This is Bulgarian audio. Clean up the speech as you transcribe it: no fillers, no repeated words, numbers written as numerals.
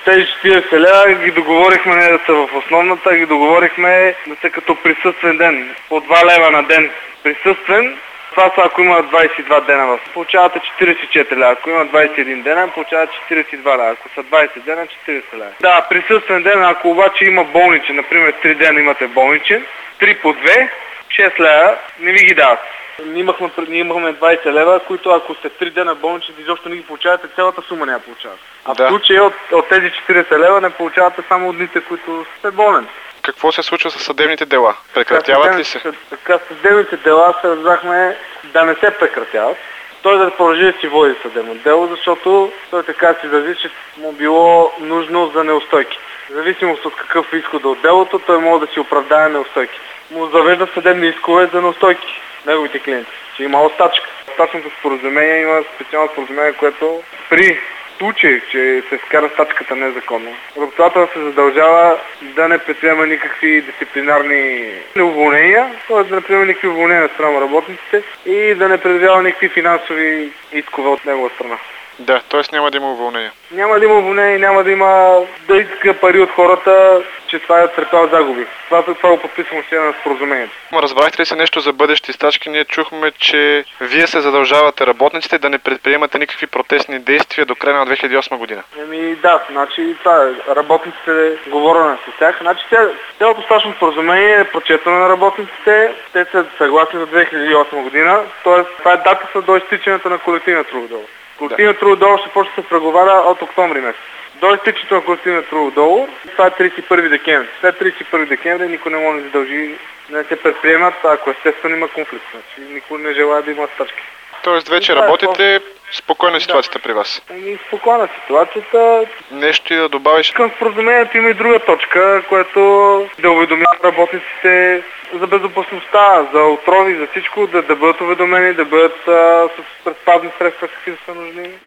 тези 40 лева ги договорихме не да са в основната, ги договорихме да са като присъствен ден. По 2 лева на ден присъствен. Това са ако има 22 дена, получавате 44 лева. Ако има 21 дена, получавате 42 лева. Ако са 20 дена, 40 лева. Да, присъствен ден, ако обаче има болничен, например 3 дена имате болничен, 3 по 2, 6 лева, не ви ги дават. Ние имахме 20 лева, които ако сте 3 дена болничен, изобщо не ги получавате, цялата сума не я получавате. А в случая от тези 40 лева не получавате само дните, които сте болен. Какво се случва с съдебните дела? Прекратяват ли се? Така, съдебните дела се разбрахме да не се прекратяват. Той да продължи да си води съдебно дело, защото той така си изрази, че му било нужно за неустойки. В зависимост от какъв изход от делото, той може да си оправдае неустойки. Му завежда съдебни искове за неустойки неговите клиенти, че има остачка. Остачното споразумение има специално споразумение, което при случай, че се вкара стачката незаконно, работодателят се задължава да не предприема никакви дисциплинарни уволнения, т.е. да не приема никакви уволнения спрямо работниците и да не предявява никакви финансови искове от негова страна. Да, т.е. няма да има уволнение. Няма да има уволнение, няма да има да иска пари от хората, че това е търпял загуби. Това го подписвам сега на споразумението. Разбрахте ли се нещо за бъдещи стачки? Ние чухме, че вие се задължавате работниците да не предприемате никакви протестни действия до края на 2008 година. Да, значи това е. Работниците говоря с тях. Значи цялото стачно споразумение е прочетено на работниците. Те са съгласни за 2008 година. Тоест това е датата до изтичането на колективния трудов договор. Колективният трудов договор ще почне да се преговаря от октомври месец. До изтичането на колективния трудов договор, това е 31 декември. След 31 декември никой не може да задължи да се предприемат, ако естествено има конфликт. Значи, никой не желая да има стачки. Тоест вече работите, спокойна ситуацията при вас? Спокойна ситуацията. Нещо и да добавиш? Към споразумението има и друга точка, което да уведомява работниците за безопасността, за отрови, за всичко, да бъдат уведомени, да бъдат с предпазни средства, какви са нужни.